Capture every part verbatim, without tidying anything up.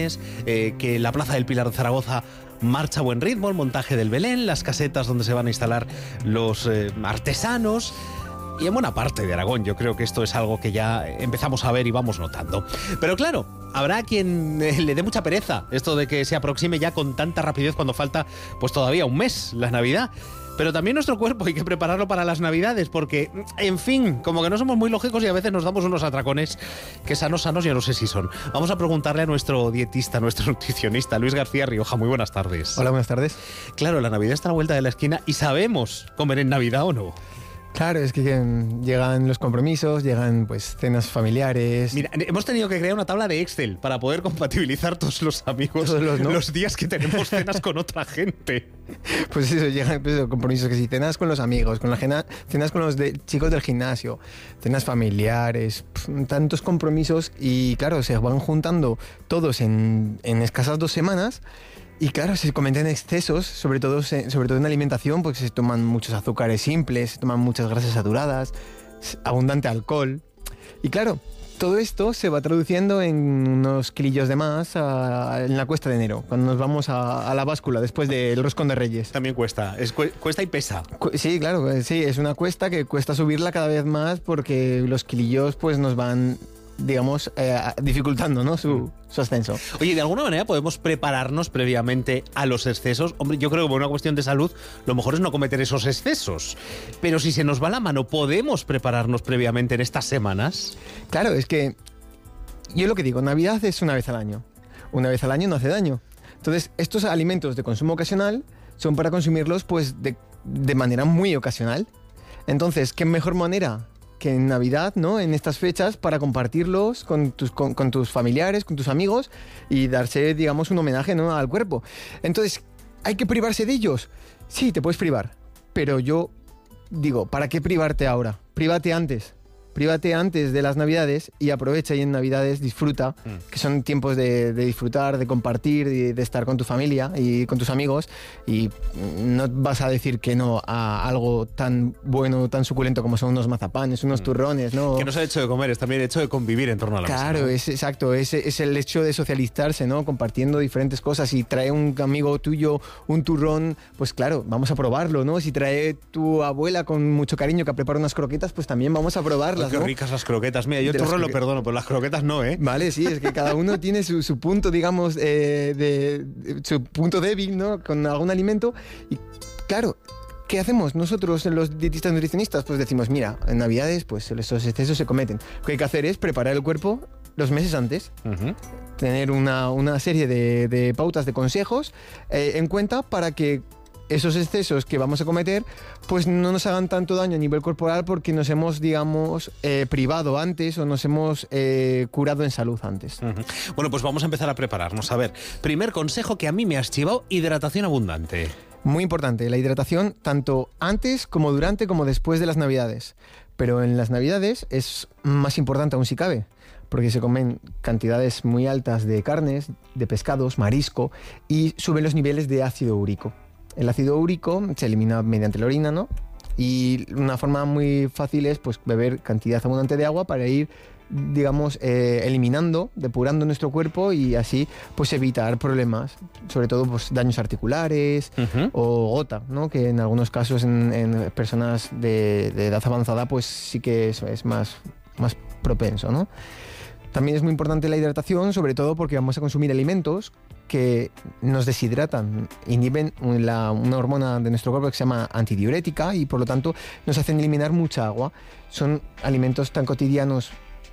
ilusiones, eh, que la Plaza del Pilar de Zaragoza marcha a buen ritmo, el montaje del Belén, las casetas donde se van a instalar los eh, artesanos. Y en buena parte de Aragón yo creo que esto es algo que ya empezamos a ver y vamos notando. Pero claro, habrá quien eh, le dé mucha pereza esto de que se aproxime ya con tanta rapidez cuando falta pues todavía un mes la Navidad. Pero también nuestro cuerpo hay que prepararlo para las Navidades porque, en fin, como que no somos muy lógicos y a veces nos damos unos atracones que sanos, sanos, ya no sé si son. Vamos a preguntarle a nuestro dietista, nuestro nutricionista, Luis García Rioja. Muy buenas tardes. Hola, buenas tardes. Claro, la Navidad está a la vuelta de la esquina y sabemos comer en Navidad o no. Claro, es que llegan los compromisos, llegan pues cenas familiares. Mira, hemos tenido que crear una tabla de Excel para poder compatibilizar todos los amigos todos los, ¿no? los días que tenemos cenas con otra gente. Pues eso, llegan pues, compromisos que si cenas con los amigos, con la cena, cenas con los de, chicos del gimnasio, cenas familiares, pf, tantos compromisos y claro, se van juntando todos en, en escasas dos semanas. Y claro, se cometen excesos, sobre todo, sobre todo en alimentación, porque se toman muchos azúcares simples, se toman muchas grasas saturadas, abundante alcohol. Y claro, todo esto se va traduciendo en unos kilillos de más a, en la cuesta de enero, cuando nos vamos a, a la báscula después del roscón de Reyes. También cuesta, es cu- cuesta y pesa. Cu- sí, claro, sí, es una cuesta que cuesta subirla cada vez más porque los kilillos pues nos van, digamos, eh, dificultando, ¿no? su, su ascenso. Oye, de alguna manera podemos prepararnos previamente a los excesos. Hombre, yo creo que por una cuestión de salud lo mejor es no cometer esos excesos. Pero si se nos va la mano, ¿podemos prepararnos previamente en estas semanas? Claro, es que yo lo que digo, Navidad es una vez al año. Una vez al año no hace daño. Entonces, estos alimentos de consumo ocasional son para consumirlos pues de, de manera muy ocasional. Entonces, ¿qué mejor manera que en Navidad, ¿no? En estas fechas, para compartirlos con tus, con, con tus familiares, con tus amigos y darse, digamos, un homenaje, ¿no? Al cuerpo. Entonces, ¿hay que privarse de ellos? Sí, te puedes privar, pero yo digo, ¿para qué privarte ahora? Prívate antes. Prívate antes de las Navidades y aprovecha y en Navidades disfruta, mm. que son tiempos de, de disfrutar, de compartir, de, de estar con tu familia y con tus amigos y no vas a decir que no a algo tan bueno, tan suculento como son unos mazapanes, unos mm. turrones, ¿no? Que no es el hecho de comer, es también el hecho de convivir en torno a la mesa. Claro, ¿no? es exacto, es, es el hecho de socializarse, ¿no? Compartiendo diferentes cosas. Si trae un amigo tuyo un turrón, pues claro, vamos a probarlo, ¿no? Si trae tu abuela con mucho cariño que prepara unas croquetas, pues también vamos a probarlas. Qué ¿no? ricas las croquetas. Mira, yo el turrón lo perdono, pero las croquetas no, ¿eh? Vale, sí, es que cada uno tiene su, su punto, digamos, eh, de, de su punto débil, ¿no? Con algún alimento. Y claro, ¿qué hacemos nosotros los dietistas nutricionistas? Pues decimos, mira, en Navidades, pues esos excesos se cometen. Lo que hay que hacer es preparar el cuerpo los meses antes. Uh-huh. Tener una, una serie de, de pautas, de consejos eh, en cuenta para que esos excesos que vamos a cometer pues no nos hagan tanto daño a nivel corporal porque nos hemos, digamos, eh, privado antes o nos hemos eh, curado en salud antes. Uh-huh. Bueno, pues vamos a empezar a prepararnos. A ver, primer consejo que a mí me has chivado, hidratación abundante. Muy importante, la hidratación tanto antes como durante como después de las Navidades. Pero en las Navidades es más importante aún si cabe, porque se comen cantidades muy altas de carnes, de pescados, marisco y suben los niveles de ácido úrico. El ácido úrico se elimina mediante la orina, ¿no? Y una forma muy fácil es pues, beber cantidad abundante de agua para ir, digamos, eh, eliminando, depurando nuestro cuerpo y así pues evitar problemas, sobre todo pues, daños articulares uh-huh. o gota, ¿no? Que en algunos casos en, en personas de, de edad avanzada pues sí que eso es más, más propenso, ¿no? También es muy importante la hidratación, sobre todo porque vamos a consumir alimentos que nos deshidratan, inhiben la, una hormona de nuestro cuerpo que se llama antidiurética y por lo tanto nos hacen eliminar mucha agua. Son alimentos tan cotidianos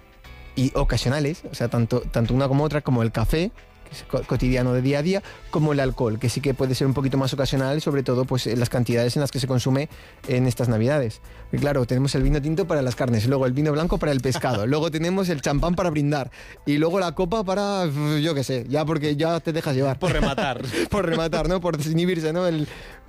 y ocasionales, o sea, tanto, tanto una como otra, como el café, que es cotidiano de día a día, como el alcohol, que sí que puede ser un poquito más ocasional, sobre todo pues en las cantidades en las que se consume en estas Navidades. Y claro, tenemos el vino tinto para las carnes, luego el vino blanco para el pescado, luego tenemos el champán para brindar y luego la copa para, yo qué sé, ya porque ya te dejas llevar. Por rematar. Por rematar, ¿no? Por desinhibirse, ¿no? El,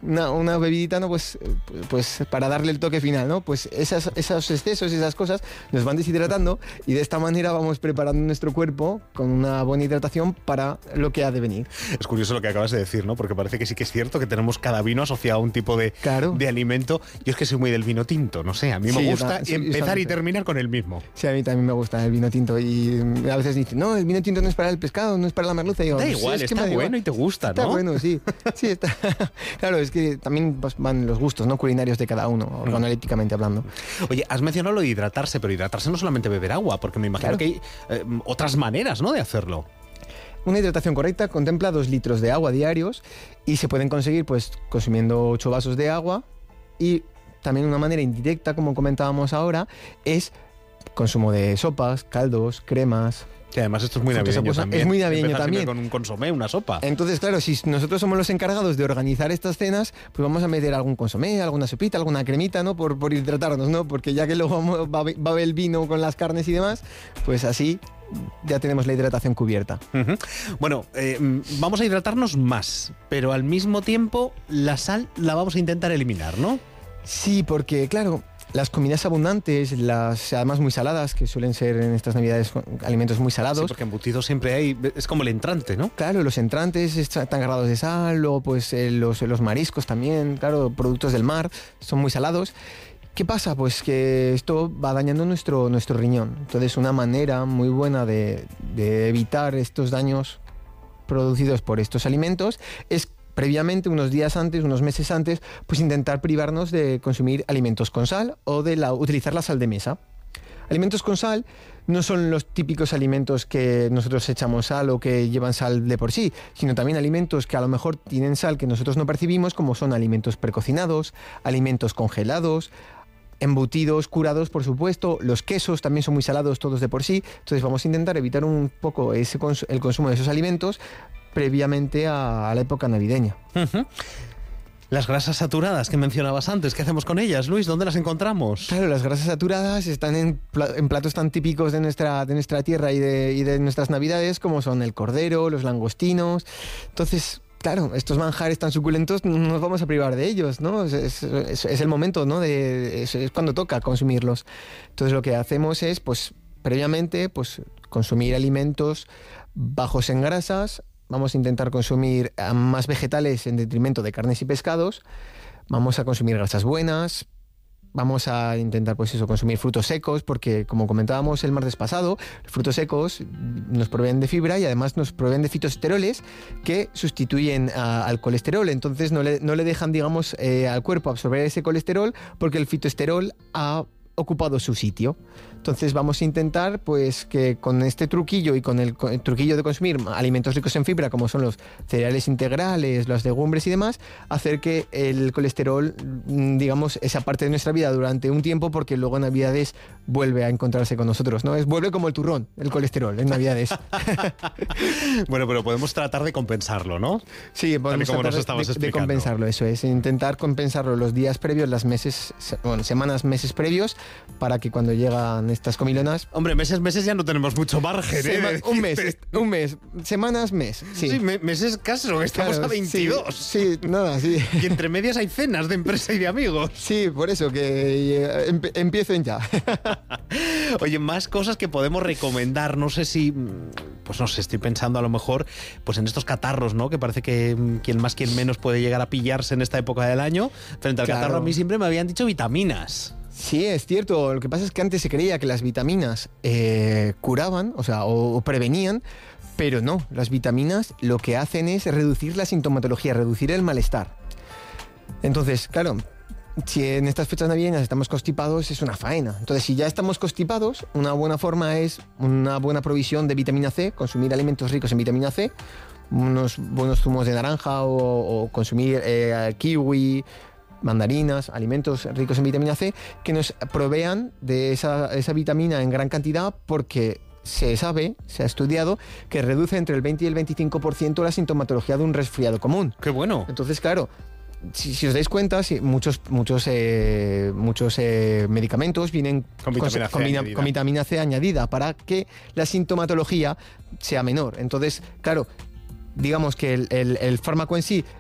una, una bebidita, ¿no? Pues, pues para darle el toque final, ¿no? Pues esas, esos excesos, esas cosas nos van deshidratando y de esta manera vamos preparando nuestro cuerpo con una buena hidratación para lo que ha de venir. Es curioso lo que acabas de decir, ¿no? Porque parece que sí que es cierto que tenemos cada vino asociado a un tipo de, claro. de alimento. Yo es que soy muy del vino tinto, no sé, a mí me sí, gusta ta- sí, empezar y terminar con el mismo. Sí, a mí también me gusta el vino tinto y a veces dicen, no, el vino tinto no es para el pescado, no es para la merluza. Y digo, Da pues, igual, es que está me da bueno igual. y te gusta, ¿no? Está bueno, sí. Sí, está. Claro, es que también pues, van los gustos, ¿no? Culinarios de cada uno, organolépticamente hablando. Oye, has mencionado lo de hidratarse, pero hidratarse no solamente beber agua, porque me imagino Claro. que hay eh, otras maneras, ¿no?, de hacerlo. Una hidratación correcta contempla dos litros de agua diarios y se pueden conseguir pues consumiendo ocho vasos de agua, y también una manera indirecta, como comentábamos ahora, es consumo de sopas, caldos, cremas. Que además esto es muy Frutos navideño aposa- también. es muy navideño Empezar siempre también. con un consomé, una sopa. Entonces, claro, si nosotros somos los encargados de organizar estas cenas, pues vamos a meter algún consomé, alguna sopita, alguna cremita, ¿no? Por, por hidratarnos, ¿no? Porque ya que luego vamos- va, a be- va a haber el vino con las carnes y demás, pues así ya tenemos la hidratación cubierta. Ujú. Bueno, eh, vamos a hidratarnos más, pero al mismo tiempo la sal la vamos a intentar eliminar, ¿no? Sí, porque claro, las comidas abundantes, las además muy saladas, que suelen ser en estas navidades alimentos muy Sí, salados, porque embutidos siempre hay, es como el entrante, ¿no? claro, los entrantes están cargados de sal, o pues eh, los, los mariscos también, claro, productos del mar, son muy salados. ¿Qué pasa? Pues que esto va dañando nuestro, nuestro riñón. Entonces, una manera muy buena de, de evitar estos daños producidos por estos alimentos es previamente, unos días antes, unos meses antes, pues intentar privarnos de consumir alimentos con sal o de la, utilizar la sal de mesa. Alimentos con sal no son los típicos alimentos que nosotros echamos sal o que llevan sal de por sí, sino también alimentos que a lo mejor tienen sal que nosotros no percibimos, como son alimentos precocinados, alimentos congelados, embutidos, curados, por supuesto. Los quesos también son muy salados todos de por sí. Entonces vamos a intentar evitar un poco ese cons- el consumo de esos alimentos previamente a, a la época navideña. Ujú. Las grasas saturadas que mencionabas antes, ¿qué hacemos con ellas, Luis? ¿Dónde las encontramos? Claro, las grasas saturadas están en, pla- en platos tan típicos de nuestra, de nuestra tierra y de, y de nuestras navidades, como son el cordero, los langostinos. Entonces, claro, estos manjares tan suculentos no nos vamos a privar de ellos, ¿no? Es, es- es- es el momento, ¿no? De, es, es cuando toca consumirlos. Entonces, lo que hacemos es, pues, previamente, pues, consumir alimentos bajos en grasas. Vamos a intentar consumir eh, más vegetales en detrimento de carnes y pescados. Vamos a consumir grasas buenas. Vamos a intentar, pues eso, consumir frutos secos, porque como comentábamos el martes pasado, los frutos secos nos proveen de fibra y además nos proveen de fitoesteroles que sustituyen a- al colesterol. Entonces no le, no le dejan, digamos, eh, al cuerpo absorber ese colesterol, porque el fitoesterol ha ocupado su sitio. Entonces vamos a intentar, pues, que con este truquillo y con el, con el truquillo de consumir alimentos ricos en fibra, como son los cereales integrales, las legumbres y demás, hacer que el colesterol, mm, digamos, esa parte de nuestra vida durante un tiempo, porque luego en Navidades vuelve a encontrarse con nosotros, ¿no? Es, vuelve como el turrón, el colesterol, en Navidades. Bueno, pero podemos tratar de compensarlo, ¿no? Sí, podemos como nos tratar estabas de, de explicando. compensarlo, eso es, intentar compensarlo los días previos, las meses, se- bueno, semanas, meses previos, para que cuando llegan estas comilonas, Hombre, meses, meses ya no tenemos mucho margen, ¿eh? sema- de un mes, decirte. un mes, semanas, mes, sí. Sí, me- meses caso, que estamos Claro, a veintidós. Sí, sí, nada, sí. Y entre medias hay cenas de empresa y de amigos. Sí, por eso, que eh, empe- empiecen ya. Oye, más cosas que podemos recomendar. No sé si, pues no sé, estoy pensando a lo mejor pues en estos catarros, ¿no? Que parece que mm, quien más, quien menos puede llegar a pillarse en esta época del año. Frente al Claro. catarro a mí siempre me habían dicho vitaminas. Sí, es cierto. Lo que pasa es que antes se creía que las vitaminas eh, curaban, o sea, o, o prevenían, pero no. Las vitaminas lo que hacen es reducir la sintomatología, reducir el malestar. Entonces, claro, si en estas fechas navideñas estamos constipados, es una faena. Entonces, si ya estamos constipados, una buena forma es una buena provisión de vitamina C, consumir alimentos ricos en vitamina C, unos buenos zumos de naranja o, o consumir eh, kiwi, mandarinas, alimentos ricos en vitamina C, que nos provean de esa, esa vitamina en gran cantidad, porque se sabe, se ha estudiado, que reduce entre el veinte y el veinticinco por ciento la sintomatología de un resfriado común. ¡Qué bueno! Entonces, claro, si, si os dais cuenta, si muchos, muchos, eh, muchos eh, medicamentos vienen Con vitamina C con, vina- añadida. con vitamina C añadida para que la sintomatología sea menor. Entonces, claro, digamos que el, el, el fármaco en sí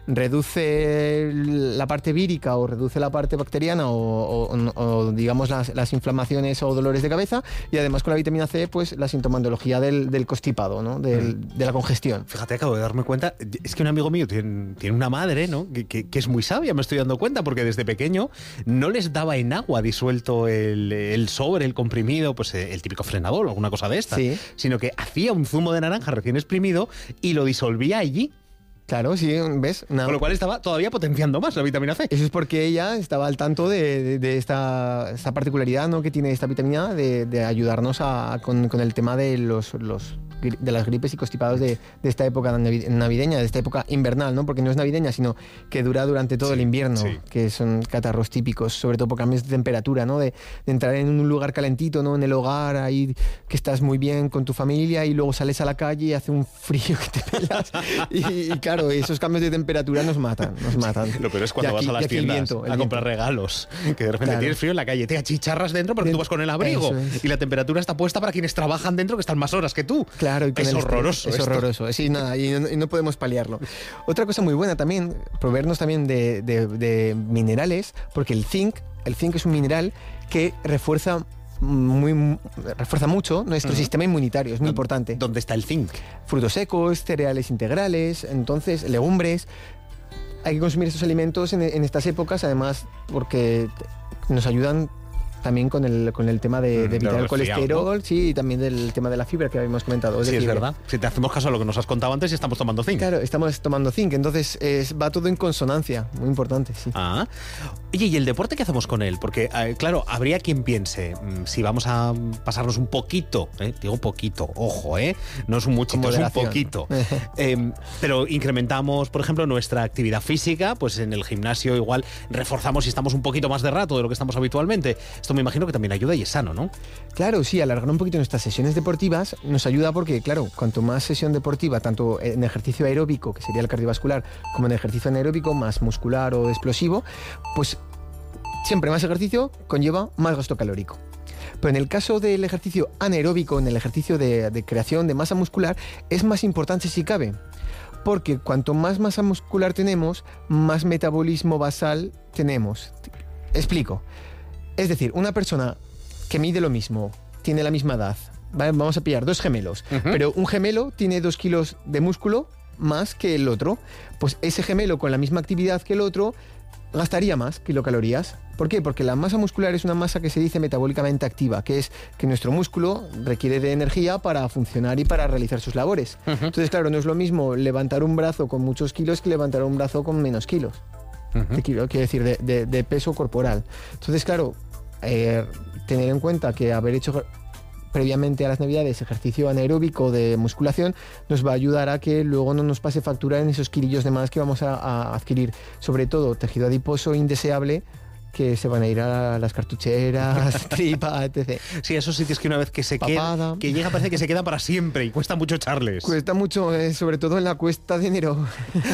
reduce la parte vírica o reduce la parte bacteriana o, o, o digamos las, las inflamaciones o dolores de cabeza, y además con la vitamina C pues la sintomatología del, del constipado, ¿no? Del, mm. de la congestión. Fíjate, acabo de darme cuenta, es que un amigo mío tiene, tiene una madre, ¿no? Que, que, que es muy sabia, me estoy dando cuenta, porque desde pequeño no les daba en agua disuelto el, el sobre, el comprimido, pues el típico Frenadol o alguna cosa de esta, sí. sino que hacía un zumo de naranja recién exprimido y lo disolvía allí. Claro, sí, ¿ves? Una... Con lo cual estaba todavía potenciando más la vitamina C. Eso es porque ella estaba al tanto de, de, de esta, esta particularidad, ¿no?, que tiene esta vitamina de, de ayudarnos a, con, con el tema de los, los de las gripes y constipados de, de esta época navideña, de esta época invernal, ¿no? Porque no es navideña, sino que dura durante todo sí, el invierno, sí. que son catarros típicos, sobre todo por cambios de temperatura, ¿no? De, de entrar en un lugar calentito, ¿no? En el hogar, ahí que estás muy bien con tu familia y luego sales a la calle y hace un frío que te pelas. y, y claro, esos cambios de temperatura nos matan, nos matan. Lo peor es cuando aquí, vas a las tiendas viento, a comprar regalos, que de repente claro. tienes frío en la calle, te achicharras dentro porque dentro. tú vas con el abrigo es. y la temperatura está puesta para quienes trabajan dentro que están más horas que tú. Claro, y es horroroso. Es esto. horroroso, sí, nada, y, no, y no podemos paliarlo. Otra cosa muy buena también, proveernos también de, de, de minerales, porque el zinc, el zinc es un mineral que refuerza Muy, refuerza mucho nuestro uh-huh. sistema inmunitario, es muy importante. ¿Dónde está el zinc? Frutos secos, cereales integrales, entonces legumbres. Hay que consumir estos alimentos en, en estas épocas, además porque nos ayudan también con el, con el tema de, de evitar el colesterol, ¿no? Sí, y también del tema de la fibra que habíamos comentado. Es sí, es verdad. Si te hacemos caso a lo que nos has contado antes, estamos tomando zinc. Claro, estamos tomando zinc, entonces es, va todo en consonancia, muy importante, sí. Ah. Oye, ¿y el deporte qué hacemos con él? Porque, eh, claro, habría quien piense, si vamos a pasarnos un poquito, eh, digo poquito, ojo, ¿eh? No es un muchito, es un poquito. eh, pero incrementamos, por ejemplo, nuestra actividad física, pues en el gimnasio igual reforzamos y estamos un poquito más de rato de lo que estamos habitualmente. Esto me imagino que también ayuda y es sano, ¿no? Claro, sí, alargar un poquito nuestras sesiones deportivas nos ayuda porque, claro, cuanto más sesión deportiva, tanto en ejercicio aeróbico, que sería el cardiovascular, como en ejercicio anaeróbico, más muscular o explosivo, pues siempre más ejercicio conlleva más gasto calórico. Pero en el caso del ejercicio anaeróbico, en el ejercicio de, de creación de masa muscular, es más importante si cabe. Porque cuanto más masa muscular tenemos, más metabolismo basal tenemos. Explico. Es decir, una persona que mide lo mismo, tiene la misma edad, ¿vale? Vamos a pillar dos gemelos, uh-huh. pero un gemelo tiene dos kilos de músculo más que el otro. Pues ese gemelo con la misma actividad que el otro gastaría más kilocalorías. ¿Por qué? Porque la masa muscular es una masa que se dice metabólicamente activa, que es que nuestro músculo requiere de energía para funcionar y para realizar sus labores. Uh-huh. Entonces, claro, no es lo mismo levantar un brazo con muchos kilos que levantar un brazo con menos kilos. Uh-huh. De kilo, quiero decir, de, de, de peso corporal. Entonces, claro, eh, tener en cuenta que haber hecho previamente a las navidades ejercicio anaeróbico de musculación nos va a ayudar a que luego no nos pase factura en esos kilillos de más que vamos a, a adquirir, sobre todo tejido adiposo indeseable, que se van a ir a las cartucheras, tripa, etcétera. Sí, esos sitios que una vez que se quedan, que llega parece que se quedan para siempre y cuesta mucho echarles. Cuesta mucho, eh, sobre todo en la cuesta de enero.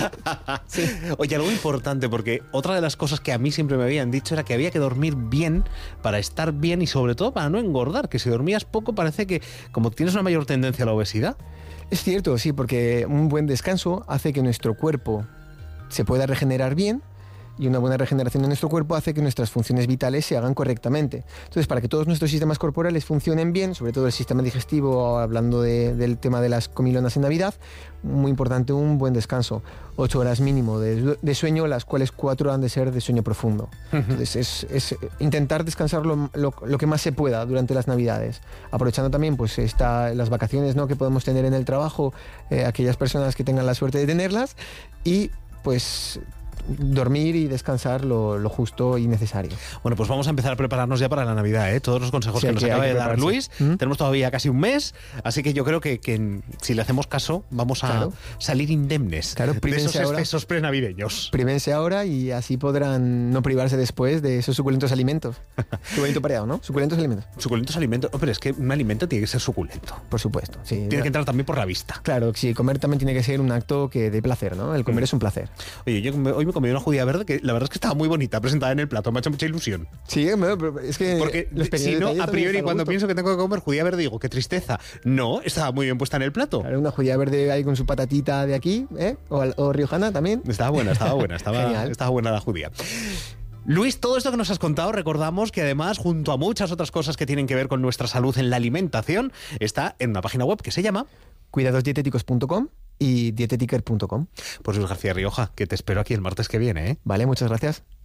Sí. Oye, algo importante, porque otra de las cosas que a mí siempre me habían dicho era que había que dormir bien para estar bien y sobre todo para no engordar, que si dormías poco parece que como tienes una mayor tendencia a la obesidad. Es cierto, sí, porque un buen descanso hace que nuestro cuerpo se pueda regenerar bien, y una buena regeneración de nuestro cuerpo hace que nuestras funciones vitales se hagan correctamente. Entonces, para que todos nuestros sistemas corporales funcionen bien, sobre todo el sistema digestivo, hablando de, del tema de las comilonas en Navidad, muy importante un buen descanso. Ocho horas mínimo de, de sueño, las cuales cuatro han de ser de sueño profundo. Uh-huh. Entonces, es, es intentar descansar lo, lo, lo que más se pueda durante las Navidades. Aprovechando también pues, esta, las vacaciones, ¿no?, que podemos tener en el trabajo, eh, aquellas personas que tengan la suerte de tenerlas, y pues dormir y descansar lo, lo justo y necesario. Bueno, pues vamos a empezar a prepararnos ya para la Navidad, ¿eh? Todos los consejos sí, que nos que acaba de dar Luis. ¿Mm? Tenemos todavía casi un mes, así que yo creo que, que si le hacemos caso vamos a claro. salir indemnes claro, de esos ahora, excesos prenavideños. Prívense ahora y así podrán no privarse después de esos suculentos alimentos. Qué bonito pareado, ¿no? Suculentos alimentos. Suculentos alimentos. Oh, pero es que un alimento tiene que ser suculento. Por supuesto, sí. Tiene que entrar también por la vista. Claro, sí, comer también tiene que ser un acto que de placer, ¿no? El comer mm. es un placer. Oye, yo hoy me comí una judía verde que la verdad es que estaba muy bonita, presentada en el plato, me ha hecho mucha ilusión. Sí, pero es que... Porque los si pequeños no, detalles a también priori están a cuando gusto. pienso que tengo que comer judía verde digo, qué tristeza. No, estaba muy bien puesta en el plato. Claro, una judía verde ahí con su patatita de aquí, ¿eh? O, o riojana también. Estaba buena, estaba buena, estaba, Genial. estaba buena la judía. Luis, todo esto que nos has contado, recordamos que además, junto a muchas otras cosas que tienen que ver con nuestra salud en la alimentación, está en una página web que se llama cuidados dietéticos punto com y dietetiker punto com. Pues Luis García Rioja, que te espero aquí el martes que viene, ¿eh? Vale, muchas gracias.